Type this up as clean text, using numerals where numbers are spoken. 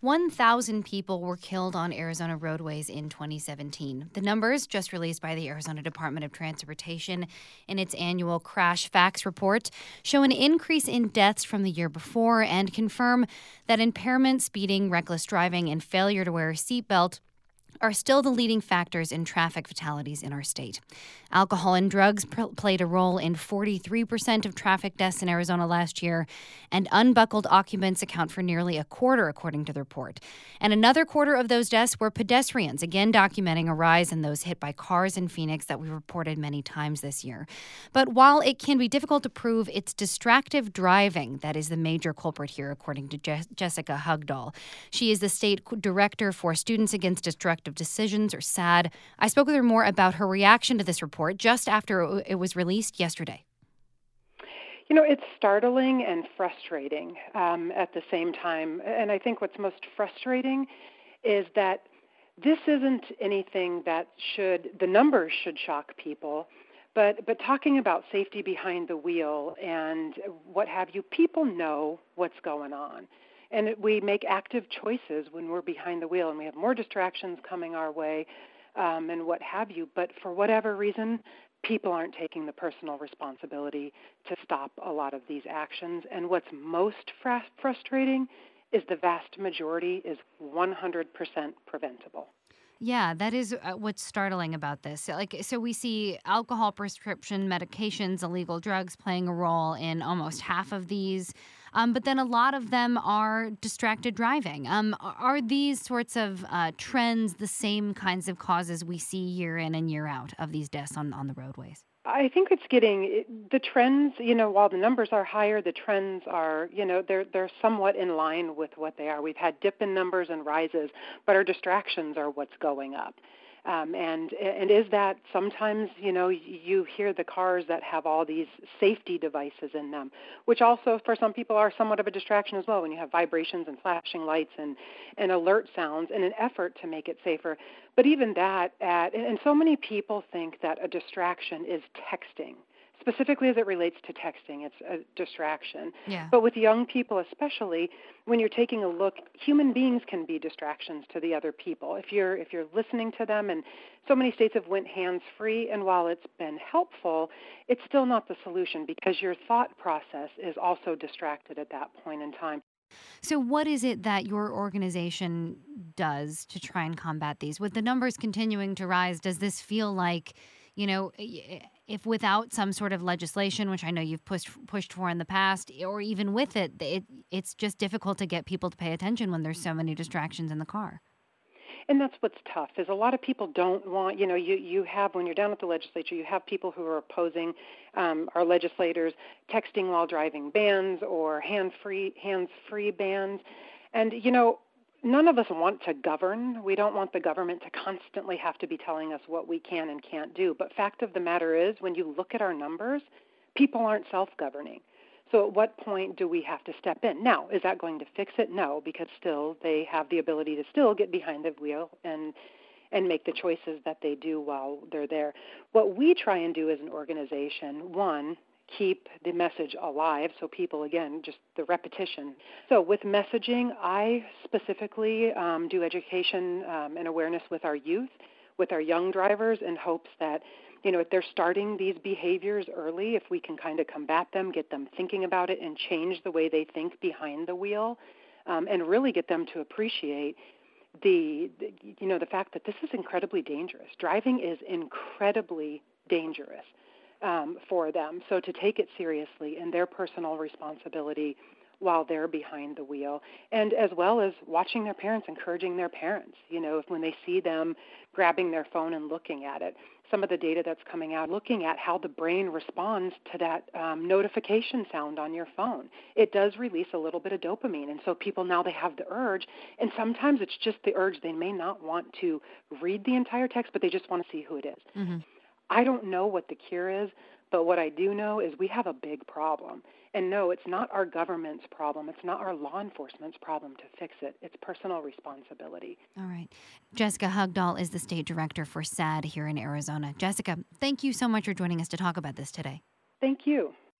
1,000 people were killed on Arizona roadways in 2017. The numbers, just released by the Arizona Department of Transportation in its annual Crash Facts report, show an increase in deaths from the year before and confirm that impairment, speeding, reckless driving, and failure to wear a seatbelt are still the leading factors in traffic fatalities in our state. Alcohol and drugs played a role in 43% of traffic deaths in Arizona last year, and unbuckled occupants account for nearly a quarter, according to the report. And another quarter of those deaths were pedestrians, again documenting a rise in those hit by cars in Phoenix that we reported many times this year. But while it can be difficult to prove, it's distracted driving that is the major culprit here, according to Jessica Hugdahl. She is the state director for Students Against Destructive Decisions, or SAD. I spoke with her more about her reaction to this report just after it was released yesterday. You know, it's startling and frustrating at the same time. And I think what's most frustrating is that this isn't anything that the numbers should shock people, but talking about safety behind the wheel and what have you, people know what's going on. And we make active choices when we're behind the wheel, and we have more distractions coming our way and what have you. But for whatever reason, people aren't taking the personal responsibility to stop a lot of these actions. And what's most frustrating is the vast majority is 100% preventable. Yeah, that is what's startling about this. So we see alcohol, prescription medications, illegal drugs playing a role in almost half of these. But then a lot of them are distracted driving. Are these sorts of trends the same kinds of causes we see year in and year out of these deaths on the roadways? I think it's the trends, while the numbers are higher, the trends are, they're somewhat in line with what they are. We've had dip in numbers and rises, but our distractions are what's going up. And is that sometimes, you hear the cars that have all these safety devices in them, which also for some people are somewhat of a distraction as well, when you have vibrations and flashing lights and alert sounds in an effort to make it safer. But even that, and so many people think that a distraction is texting. Specifically as it relates to texting, it's a distraction. Yeah. But with young people especially, when you're taking a look, human beings can be distractions to the other people. If you're listening to them, and so many states have went hands-free, and while it's been helpful, it's still not the solution because your thought process is also distracted at that point in time. So what is it that your organization does to try and combat these? With the numbers continuing to rise, does this feel like, if without some sort of legislation, which I know you've pushed for in the past, or even with it's just difficult to get people to pay attention when there's so many distractions in the car? And that's what's tough, is a lot of people don't want, you have, when you're down at the legislature, you have people who are opposing our legislators texting while driving bans or hands-free bans. And, none of us want to govern. We don't want the government to constantly have to be telling us what we can and can't do. But fact of the matter is, when you look at our numbers, people aren't self-governing. So at what point do we have to step in? Now, is that going to fix it? No, because still they have the ability to still get behind the wheel and make the choices that they do while they're there. What we try and do as an organization, one, keep the message alive, so people, again, just the repetition. So with messaging, I specifically do education and awareness with our youth, with our young drivers, in hopes that, if they're starting these behaviors early, if we can kind of combat them, get them thinking about it, and change the way they think behind the wheel, and really get them to appreciate the fact that this is incredibly dangerous. Driving is incredibly dangerous for them. So to take it seriously and their personal responsibility while they're behind the wheel, and as well as watching their parents, encouraging their parents, if when they see them grabbing their phone and looking at it. Some of the data that's coming out, looking at how the brain responds to that notification sound on your phone. It does release a little bit of dopamine, and so people now, they have the urge, and sometimes it's just the urge. They may not want to read the entire text, but they just want to see who it is. Mm-hmm. I don't know what the cure is, but what I do know is we have a big problem. And no, it's not our government's problem. It's not our law enforcement's problem to fix it. It's personal responsibility. All right. Jessica Hugdahl is the state director for SAD here in Arizona. Jessica, thank you so much for joining us to talk about this today. Thank you.